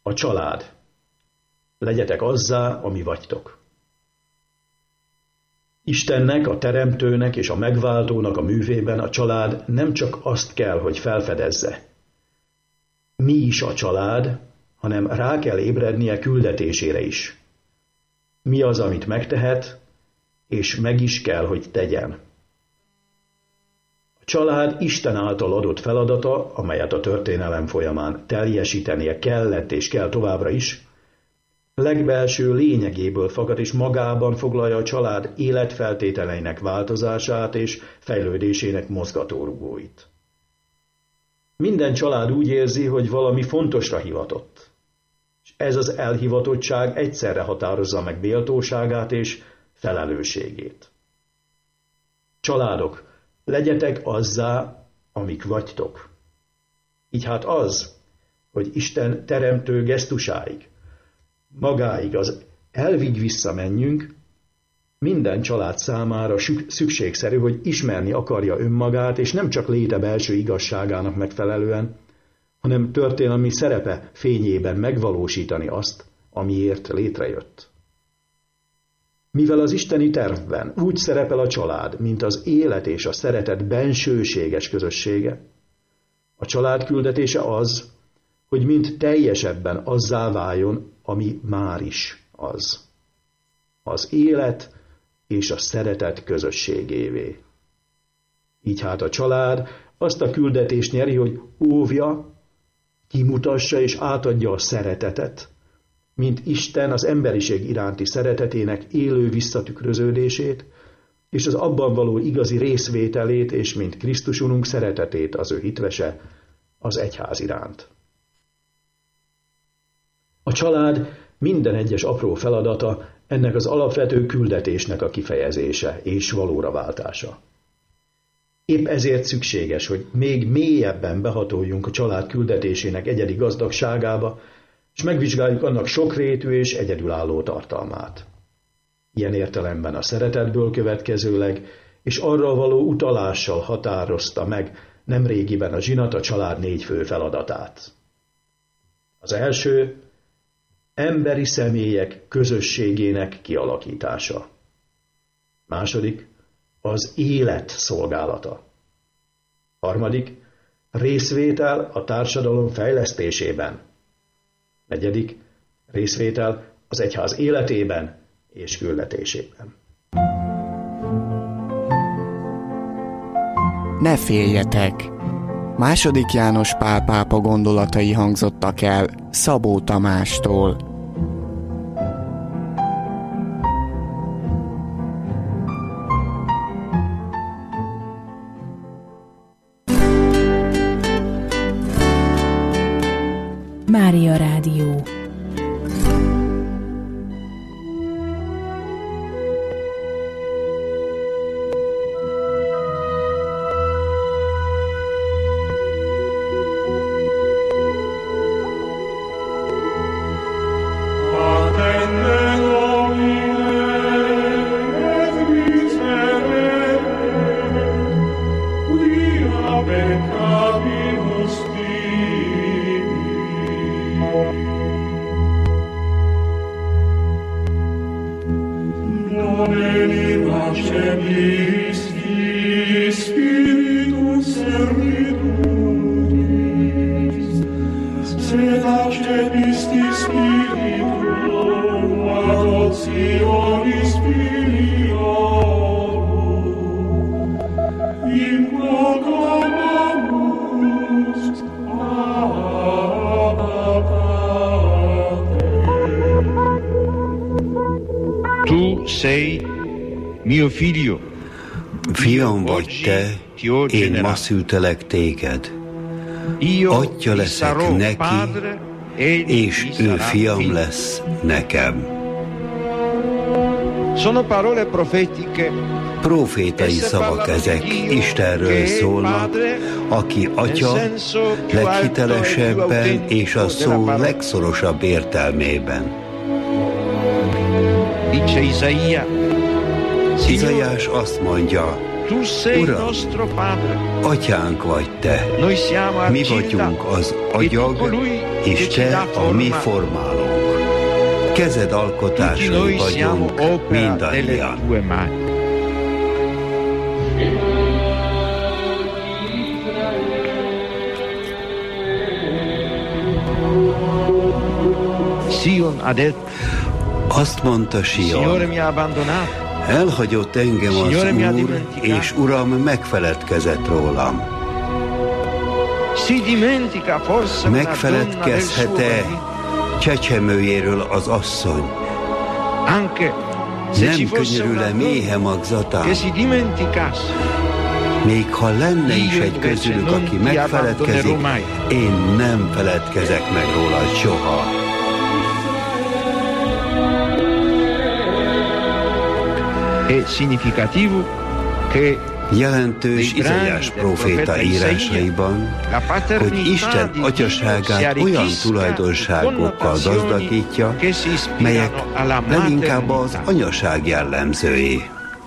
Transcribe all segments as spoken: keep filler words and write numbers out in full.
A család. Legyetek azzá, ami vagytok. Istennek, a Teremtőnek és a Megváltónak a művében a család nem csak azt kell, hogy felfedezze. Mi is a család, hanem rá kell ébrednie küldetésére is. Mi az, amit megtehet, és meg is kell, hogy tegyen. A család Isten által adott feladata, amelyet a történelem folyamán teljesítenie kellett és kell továbbra is, legbelső lényegéből fakad és magában foglalja a család életfeltételeinek változását és fejlődésének mozgatórugóit. Minden család úgy érzi, hogy valami fontosra hivatott, és ez az elhivatottság egyszerre határozza meg méltóságát és felelősségét. Családok, legyetek azzá, amik vagytok. Így hát az, hogy Isten teremtő gesztusáig, magáig az elvig visszamenjünk, minden család számára szükségszerű, hogy ismerni akarja önmagát, és nem csak léte belső igazságának megfelelően, hanem történelmi szerepe fényében megvalósítani azt, amiért létrejött. Mivel az isteni tervben úgy szerepel a család, mint az élet és a szeretet bensőséges közössége, a család küldetése az, hogy mind teljesebben azzá váljon, ami már is az. Az élet és a szeretet közösségévé. Így hát a család azt a küldetést nyeri, hogy óvja, kimutassa és átadja a szeretetet, mint Isten az emberiség iránti szeretetének élő visszatükröződését, és az abban való igazi részvételét, és mint Krisztus Urunk szeretetét az ő hitvese az egyház iránt. A család minden egyes apró feladata ennek az alapvető küldetésnek a kifejezése és valóra váltása. Épp ezért szükséges, hogy még mélyebben behatoljunk a család küldetésének egyedi gazdagságába, és megvizsgáljuk annak sokrétű és egyedülálló tartalmát. Ilyen értelemben a szeretetből következőleg, és arra való utalással határozta meg nemrégiben a zsinat a család négy fő feladatát. Az első, emberi személyek közösségének kialakítása. Második, az élet szolgálata. Harmadik, részvétel a társadalom fejlesztésében. Negyedik, részvétel az egyház életében és küldetésében. Ne féljetek! Második János Pál pápa gondolatai hangzottak el Szabó Tamástól. Mária Rádió. Fiam vagy te, én ma szültelek téged. Atya leszek neki, és ő fiam lesz nekem. Profétai szavak ezek, Istenről szólnak, aki atya leghitelesebben és a szó legszorosabb értelmében. Izaiás azt mondja, Uram, atyánk vagy te, mi vagyunk az agyag, és te a mi formálónk. Kezed alkotásai vagyunk mindannyian. Azt mondta Sion, elhagyott engem az Úr, és Uram megfeledkezett rólam. Megfeledkezhet-e csecsemőjéről az asszony? Nem könyörül-e méhe magzatán? Még ha lenne is egy közülük, aki megfeledkezik, én nem feledkezek meg róla soha. Jelentős Izaiás próféta írásaiban, hogy Isten atyaságát olyan tulajdonságokkal gazdagítja, melyek leginkább az anyaság jellemzői.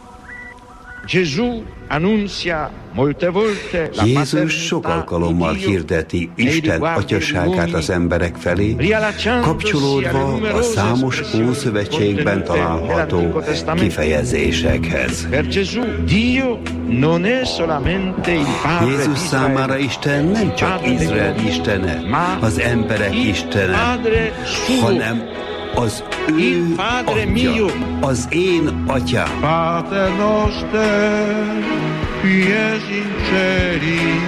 Jézus sok alkalommal hirdeti Isten atyaságát az emberek felé, kapcsolódva a számos Ószövetségben található kifejezésekhez. Jézus számára Isten nem csak Izrael istene, az emberek istene, hanem az ő atya, az én atyám. Pater noster, qui es in celi,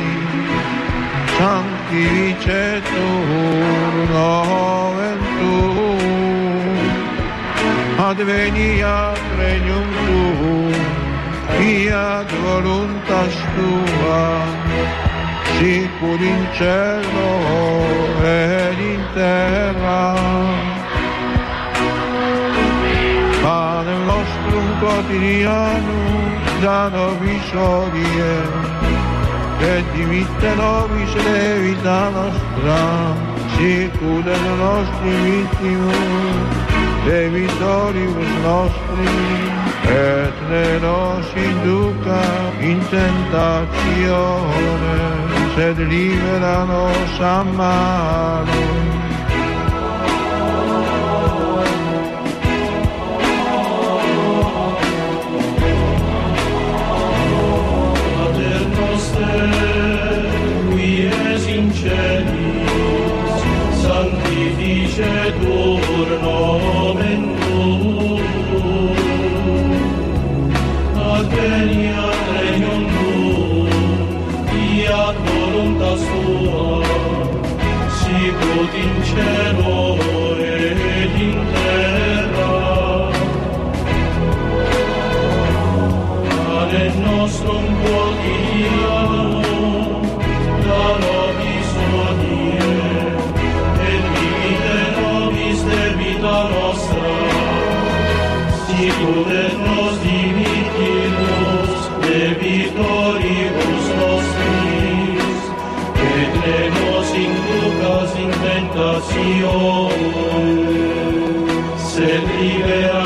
sanctificetur nomen tuum, adveniat regnum tuum, fiat voluntas tua, sicur in cielo et in terra. Panem nostrum quotidianum da nobis hodie, et dimitte nobis levita nostra, sicut et nostri vittimus, debitoribus nostri, et ne nos induca in tentatione, sed libera nos a malo. Sanctificetur nomen tuum, adveniat regnum tuum, fiat voluntas tua, sicut in cielo et in terra. Panem nostrum quotidianum da nobis hodie, debita nostra, sicut et nos dimittimus debitoribus nostris, et ne nos inducas in tentatione, sed libera